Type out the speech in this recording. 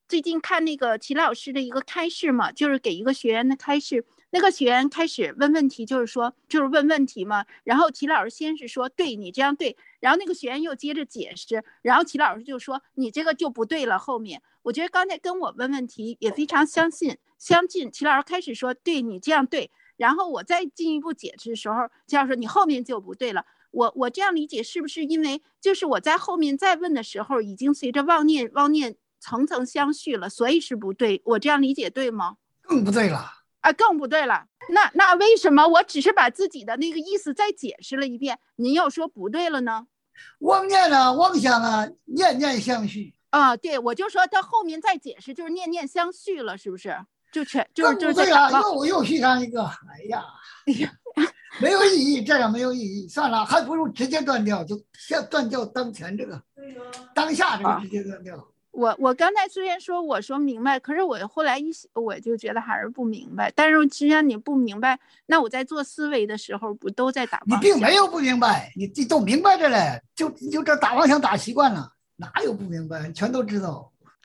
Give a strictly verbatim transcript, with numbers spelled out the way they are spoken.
最近看那个齐老师的一个开示嘛，就是给一个学员的开示，那个学员开始问问题，就是说就是问问题嘛，然后齐老师先是说对你这样对，然后那个学员又接着解释，然后齐老师就说你这个就不对了。后面我觉得刚才跟我问问题也非常相信相近，齐老师开始说对你这样对，然后我再进一步解释的时候，齐老师说你后面就不对了。我我这样理解是不是因为就是我在后面再问的时候，已经随着妄念妄念层层相续了，所以是不对？我这样理解对吗？ 更不对了啊，更不对了。那那为什么我只是把自己的那个意思再解释了一遍，您又说不对了呢？ 妄念啊，妄想啊，念念相续啊，对，我就说他后面再解释，就是念念相续了，是不是？就全就是更就是不对了， 在又又续上一个，哎呀，哎呀，没有意义，这样没有意义，算了，还不如直接断掉，就先断掉当前这个，当下这个直接断掉。啊、 我我刚才虽然说我说明白，可是我后来一我就觉得还是不明白。但是既然你不明白，那我在做思维的时候不都在打妄想？ 你并没有不明白，你都明白着嘞，就就这打妄想打习惯了，哪有不明白？全都知道。